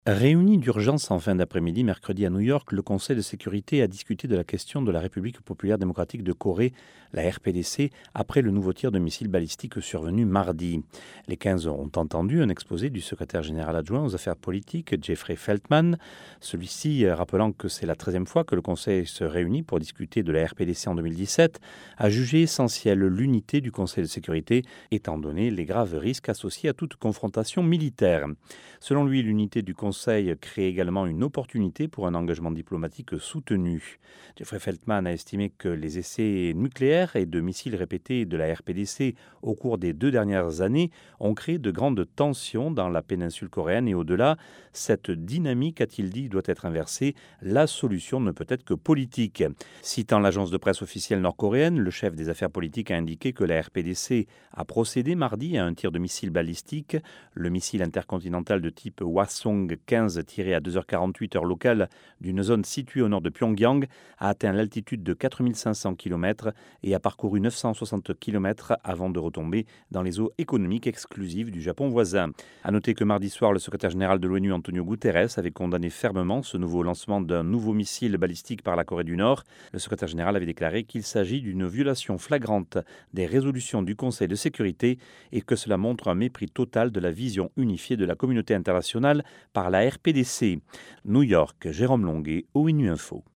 Réuni d'urgence en fin d'après-midi, mercredi à New York, le Conseil de sécurité a discuté de la question de la République populaire démocratique de Corée, la RPDC, après le nouveau tir de missiles balistiques survenu mardi. Les 15 ont entendu un exposé du secrétaire général adjoint aux affaires politiques, Jeffrey Feltman. Celui-ci, rappelant que c'est la 13e fois que le Conseil se réunit pour discuter de la RPDC en 2017, a jugé essentielle l'unité du Conseil de sécurité, étant donné les graves risques associés à toute confrontation militaire. Selon lui, l'unité du Conseil crée également une opportunité pour un engagement diplomatique soutenu. Jeffrey Feltman a estimé que les essais nucléaires et de missiles répétés de la RPDC au cours des 2 dernières années ont créé de grandes tensions dans la péninsule coréenne et au-delà. Cette dynamique, a-t-il dit, doit être inversée. La solution ne peut être que politique. Citant l'agence de presse officielle nord-coréenne, le chef des affaires politiques a indiqué que la RPDC a procédé mardi à un tir de missile balistique. Le missile intercontinental de type Hwasong-15 tiré à 2h48 heure locale d'une zone située au nord de Pyongyang a atteint l'altitude de 4500 km et a parcouru 960 km avant de retomber dans les eaux économiques exclusives du Japon voisin. A noter que mardi soir, le secrétaire général de l'ONU, Antonio Guterres, avait condamné fermement ce nouveau lancement d'un nouveau missile balistique par la Corée du Nord. Le secrétaire général avait déclaré qu'il s'agit d'une violation flagrante des résolutions du Conseil de sécurité et que cela montre un mépris total de la vision unifiée de la communauté internationale par la RPDC. New York, Jérôme Longuet, ONU Info.